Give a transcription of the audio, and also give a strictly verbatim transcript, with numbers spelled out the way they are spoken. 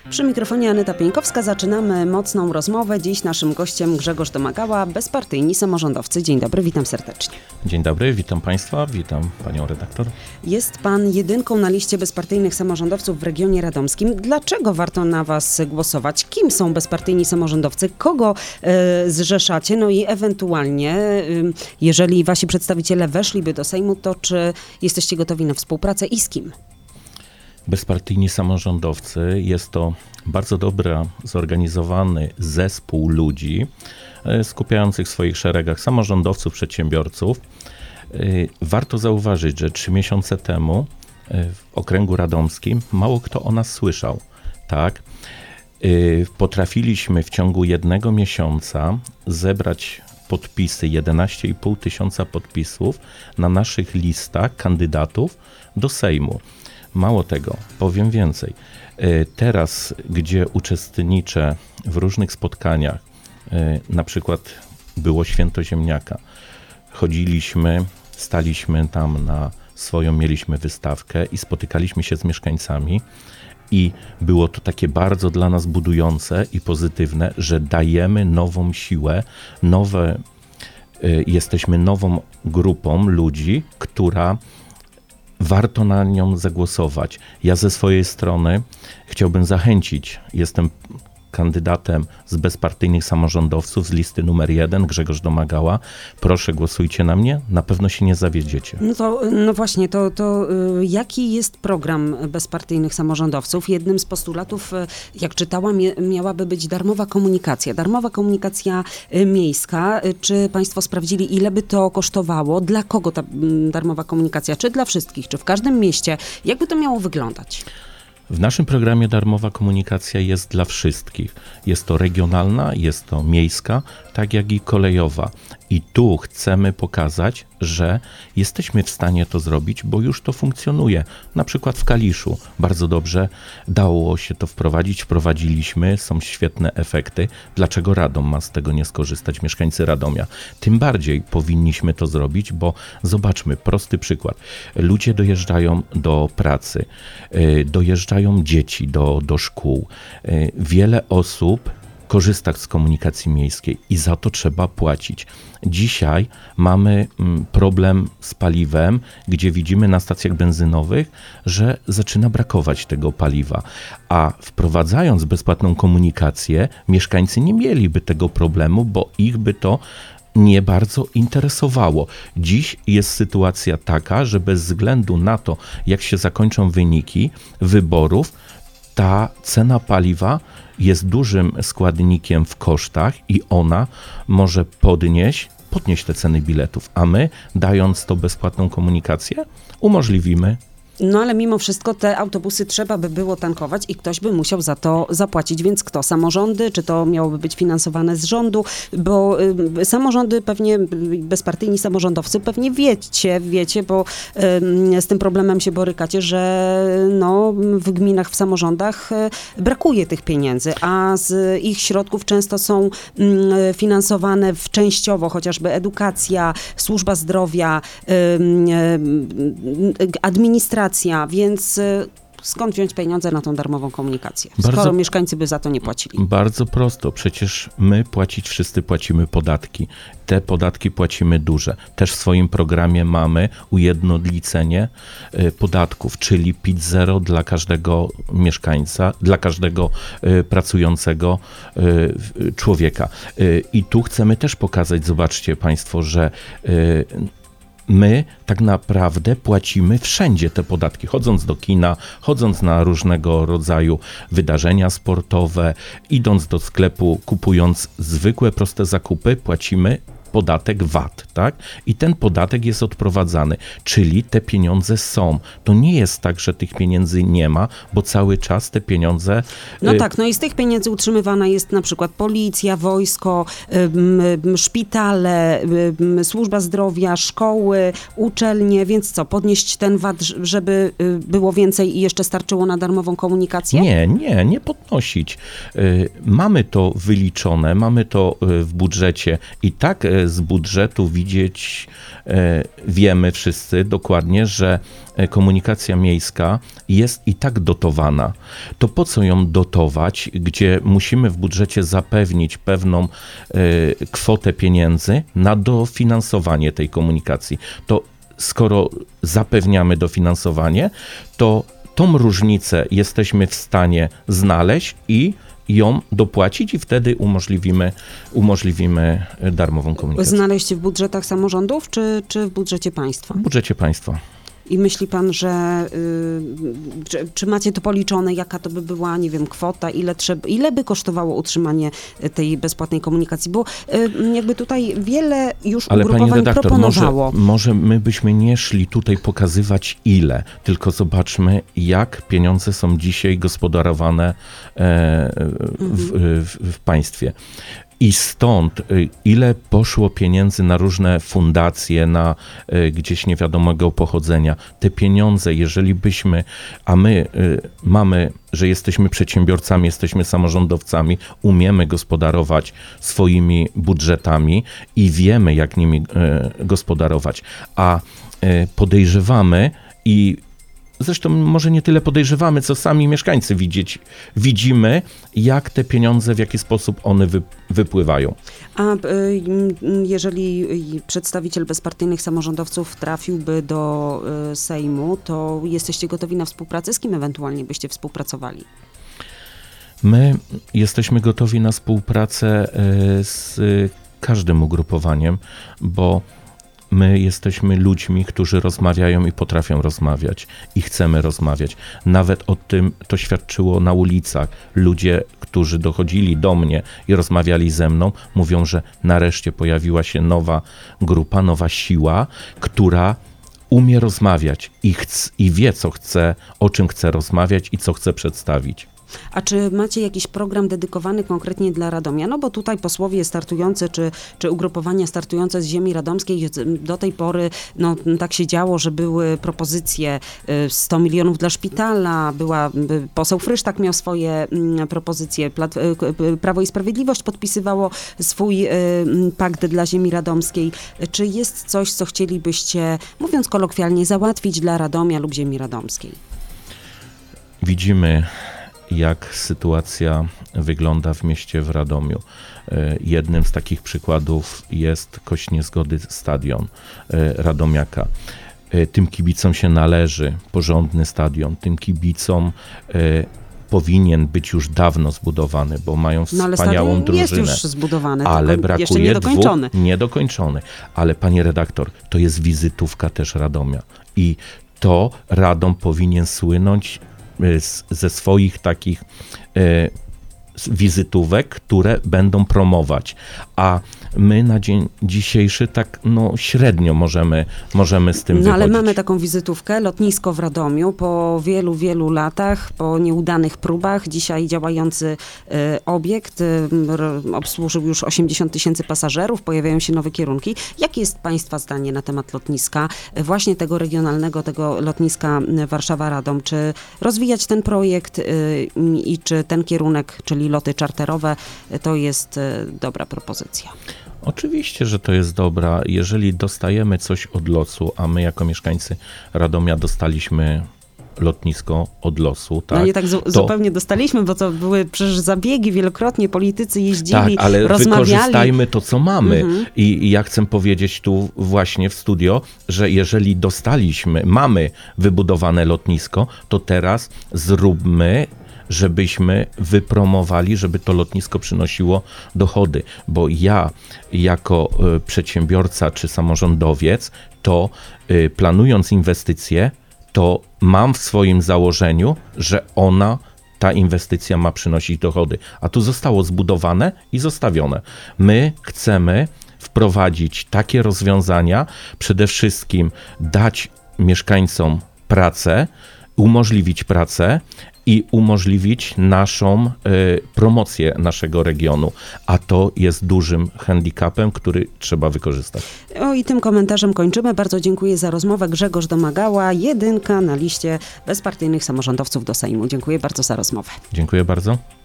Przy mikrofonie Aneta Pieńkowska zaczynamy mocną rozmowę. Dziś naszym gościem Grzegorz Domagała, bezpartyjni samorządowcy. Dzień dobry, witam serdecznie. Dzień dobry, witam Państwa, witam Panią redaktor. Jest Pan jedynką na liście bezpartyjnych samorządowców w regionie radomskim. Dlaczego warto na Was głosować? Kim są bezpartyjni samorządowcy? Kogo y, zrzeszacie? No i ewentualnie, y, jeżeli Wasi przedstawiciele weszliby do Sejmu, to czy jesteście gotowi na współpracę i z kim? Bezpartyjni samorządowcy jest to bardzo dobra, zorganizowany zespół ludzi skupiających w swoich szeregach samorządowców, przedsiębiorców. Warto zauważyć, że trzy miesiące temu w okręgu radomskim mało kto o nas słyszał. Tak? Potrafiliśmy w ciągu jednego miesiąca zebrać podpisy, jedenaście i pół tysiąca podpisów na naszych listach kandydatów do Sejmu. Mało tego, powiem więcej. Teraz, gdzie uczestniczę w różnych spotkaniach, na przykład było Święto Ziemniaka, chodziliśmy, staliśmy tam na swoją, mieliśmy wystawkę i spotykaliśmy się z mieszkańcami i było to takie bardzo dla nas budujące i pozytywne, że dajemy nową siłę, nowe, jesteśmy nową grupą ludzi, która warto na nią zagłosować. Ja ze swojej strony chciałbym zachęcić, jestem kandydatem z bezpartyjnych samorządowców z listy numer jeden, Grzegorz Domagała. Proszę, głosujcie na mnie, na pewno się nie zawiedziecie. No, to, no właśnie, to, to y, jaki jest program bezpartyjnych samorządowców? Jednym z postulatów, y, jak czytałam, mie, miałaby być darmowa komunikacja. Darmowa komunikacja y, miejska. Y, czy Państwo sprawdzili, ile by to kosztowało? Dla kogo ta y, darmowa komunikacja? Czy dla wszystkich? Czy w każdym mieście? Jakby to miało wyglądać? W naszym programie darmowa komunikacja jest dla wszystkich. Jest to regionalna, jest to miejska, tak jak i kolejowa. I tu chcemy pokazać, że jesteśmy w stanie to zrobić, bo już to funkcjonuje. Na przykład w Kaliszu bardzo dobrze dało się to wprowadzić, wprowadziliśmy, są świetne efekty. Dlaczego Radom ma z tego nie skorzystać, mieszkańcy Radomia? Tym bardziej powinniśmy to zrobić, bo zobaczmy, prosty przykład. Ludzie dojeżdżają do pracy, dojeżdżają dzieci do, do szkół. Wiele osób korzysta z komunikacji miejskiej i za to trzeba płacić. Dzisiaj mamy problem z paliwem, gdzie widzimy na stacjach benzynowych, że zaczyna brakować tego paliwa, a wprowadzając bezpłatną komunikację, mieszkańcy nie mieliby tego problemu, bo ich by to nie bardzo interesowało. Dziś jest sytuacja taka, że bez względu na to, jak się zakończą wyniki wyborów, ta cena paliwa jest dużym składnikiem w kosztach i ona może podnieść, podnieść te ceny biletów, a my, dając to bezpłatną komunikację, umożliwimy. No ale mimo wszystko te autobusy trzeba by było tankować i ktoś by musiał za to zapłacić, więc kto? Samorządy? Czy to miałoby być finansowane z rządu? Bo y, samorządy pewnie, bezpartyjni samorządowcy pewnie wiecie, wiecie, bo y, z tym problemem się borykacie, że no, w gminach, w samorządach y, brakuje tych pieniędzy, a z ich środków często są y, finansowane w częściowo chociażby edukacja, służba zdrowia, y, y, administracja, więc skąd wziąć pieniądze na tą darmową komunikację, skoro bardzo, mieszkańcy by za to nie płacili? Bardzo prosto. Przecież my płacić wszyscy płacimy podatki. Te podatki płacimy duże. Też w swoim programie mamy ujednolicenie podatków, czyli P I T zero dla każdego mieszkańca, dla każdego pracującego człowieka. I tu chcemy też pokazać, zobaczcie Państwo, że my tak naprawdę płacimy wszędzie te podatki, chodząc do kina, chodząc na różnego rodzaju wydarzenia sportowe, idąc do sklepu, kupując zwykłe, proste zakupy, płacimy podatek V A T, tak? I ten podatek jest odprowadzany, czyli te pieniądze są. To nie jest tak, że tych pieniędzy nie ma, bo cały czas te pieniądze... No tak, no i z tych pieniędzy utrzymywana jest na przykład policja, wojsko, szpitale, służba zdrowia, szkoły, uczelnie, więc co, podnieść ten V A T, żeby było więcej i jeszcze starczyło na darmową komunikację? Nie, nie, nie podnosić. Mamy to wyliczone, mamy to w budżecie i tak z budżetu widzieć, wiemy wszyscy dokładnie, że komunikacja miejska jest i tak dotowana. To po co ją dotować, gdzie musimy w budżecie zapewnić pewną kwotę pieniędzy na dofinansowanie tej komunikacji? To skoro zapewniamy dofinansowanie, to tą różnicę jesteśmy w stanie znaleźć i ją dopłacić i wtedy umożliwimy, umożliwimy darmową komunikację. Znaleźć w budżetach samorządów, czy, czy w budżecie państwa? W budżecie państwa. I myśli pan, że y, czy, czy macie to policzone, jaka to by była, nie wiem, kwota, ile, trzeba, ile by kosztowało utrzymanie tej bezpłatnej komunikacji? Bo y, jakby tutaj wiele już Ale ugrupowań pani redaktor, proponowało. Może, może my byśmy nie szli tutaj pokazywać ile, tylko zobaczmy, jak pieniądze są dzisiaj gospodarowane e, w, w, w państwie. I stąd ile poszło pieniędzy na różne fundacje, na y, gdzieś niewiadomego pochodzenia. Te pieniądze, jeżeli byśmy, a my y, mamy, że jesteśmy przedsiębiorcami, jesteśmy samorządowcami, umiemy gospodarować swoimi budżetami i wiemy, jak nimi y, gospodarować, a y, podejrzewamy i zresztą może nie tyle podejrzewamy, co sami mieszkańcy widzieć, widzimy, jak te pieniądze, w jaki sposób one wy, wypływają. A y, jeżeli przedstawiciel bezpartyjnych samorządowców trafiłby do y, Sejmu, to jesteście gotowi na współpracę? Z kim ewentualnie byście współpracowali? My jesteśmy gotowi na współpracę y, z każdym ugrupowaniem, bo my jesteśmy ludźmi, którzy rozmawiają i potrafią rozmawiać i chcemy rozmawiać. Nawet o tym to świadczyło na ulicach. Ludzie, którzy dochodzili do mnie i rozmawiali ze mną, mówią, że nareszcie pojawiła się nowa grupa, nowa siła, która umie rozmawiać i, chc- i wie, co chce, o czym chce rozmawiać i co chce przedstawić. A czy macie jakiś program dedykowany konkretnie dla Radomia? No bo tutaj posłowie startujący, czy, czy ugrupowania startujące z ziemi radomskiej do tej pory, no tak się działo, że były propozycje sto milionów dla szpitala, była, poseł Frysztak miał swoje propozycje, Prawo i Sprawiedliwość podpisywało swój pakt dla ziemi radomskiej. Czy jest coś, co chcielibyście, mówiąc kolokwialnie, załatwić dla Radomia lub ziemi radomskiej? Widzimy, jak sytuacja wygląda w mieście w Radomiu. Jednym z takich przykładów jest kość niezgody stadion Radomiaka. Tym kibicom się należy porządny stadion, tym kibicom powinien być już dawno zbudowany, bo mają wspaniałą no, drużynę. Jest już zbudowany, ale tylko brakuje jeszcze niedokończony. Dwóch, niedokończony. Ale pani redaktor, to jest wizytówka też Radomia i to Radom powinien słynąć z, ze swoich takich e, wizytówek, które będą promować. A my na dzień dzisiejszy tak no średnio możemy, możemy z tym No wychodzić. ale mamy taką wizytówkę, lotnisko w Radomiu, po wielu, wielu latach, po nieudanych próbach, dzisiaj działający e, obiekt, e, r, obsłużył już osiemdziesiąt tysięcy pasażerów, pojawiają się nowe kierunki. Jakie jest państwa zdanie na temat lotniska, e, właśnie tego regionalnego, tego lotniska Warszawa-Radom? Czy rozwijać ten projekt e, i czy ten kierunek, czyli loty czarterowe, e, to jest e, dobra propozycja? Oczywiście, że to jest dobra. Jeżeli dostajemy coś od losu, a my jako mieszkańcy Radomia dostaliśmy lotnisko od losu, tak? No nie tak zu- to... zupełnie dostaliśmy, bo to były przecież zabiegi, wielokrotnie politycy jeździli, tak, ale rozmawiali. wykorzystajmy to, co mamy. Mhm. I, I ja chcę powiedzieć tu właśnie w studio, że jeżeli dostaliśmy, mamy wybudowane lotnisko, to teraz zróbmy, żebyśmy wypromowali, żeby to lotnisko przynosiło dochody. Bo ja jako y, przedsiębiorca czy samorządowiec, to y, planując inwestycje, to mam w swoim założeniu, że ona, ta inwestycja ma przynosić dochody. A tu zostało zbudowane i zostawione. My chcemy wprowadzić takie rozwiązania, przede wszystkim dać mieszkańcom pracę, umożliwić pracę i umożliwić naszą y, promocję naszego regionu, a to jest dużym handicapem, który trzeba wykorzystać. O i tym komentarzem kończymy. Bardzo dziękuję za rozmowę. Grzegorz Domagała, jedynka na liście bezpartyjnych samorządowców do Sejmu. Dziękuję bardzo za rozmowę. Dziękuję bardzo.